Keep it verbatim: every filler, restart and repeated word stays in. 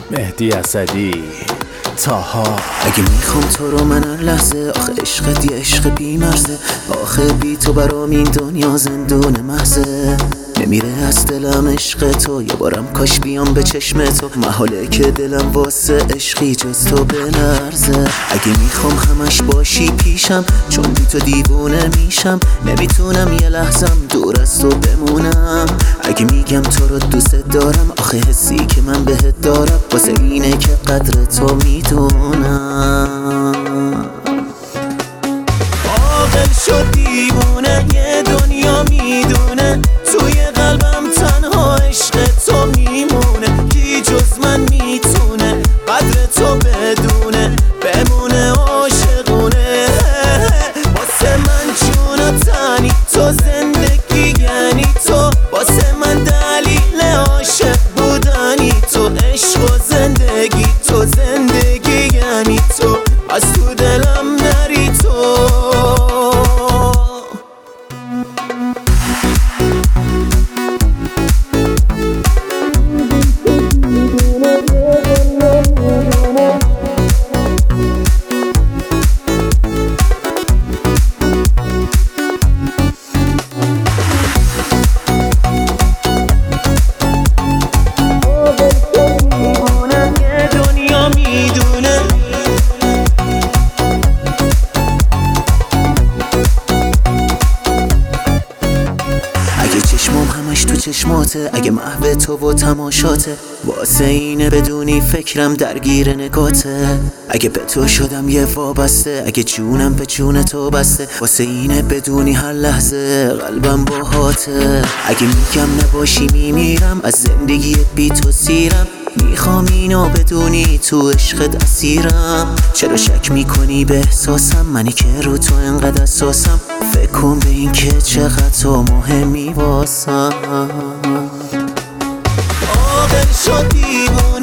مهدی اسدی تاها. اگه میخوام تو رو من هر لحظه، آخه عشقت یه عشق بی مرزه، آخه بی تو برام این دنیا زندون محضه. نمیره از دلم عشق تو، یه بارم کاش بیام به چشم تو، محاله که دلم واسه عشقی جز تو بلرزه. اگه میخوام همش باشی پیشم، چون بی تو دیوونه میشم، نمیتونم یه لحظم دور از تو بمونم. اگه میگم تو رو دوست دارم، آخه حسی که من بهت دارم واسه اینه که قدر تو میدونم. عاقل شد دیوونه، یه دنیا میدونه، توی قلبم تنها عشق تو میمونه. کی جز من میتونه قدر تو بدونه، بمونه عاشقونه. واسه من جون و تنی تو، زندگی یعنی تو، واسه من دلیل عاشق بودنی تو. عشق و زندگی تو، زندگی یعنی تو، از تو دلم نری تو. چشمام همش تو چشماته، اگه محو تو و تماشاته، واسه اینه بدونی فکرم درگیر نگاته. اگه به تو شدم یه وابسته، اگه جونم به جون تو بسته، واسه اینه بدونی هر لحظه قلبم باهاته. اگه میگم نباشی میمیرم، از زندگی بی تو سیرم، میخوام اینو بدونی تو عشقت اسیرم. چرا شک میکنی به احساسم، منی که رو تو انقدر اساسم، فکر کن به این که چقدر تو مهمی واسم. عاقل شد دیوونه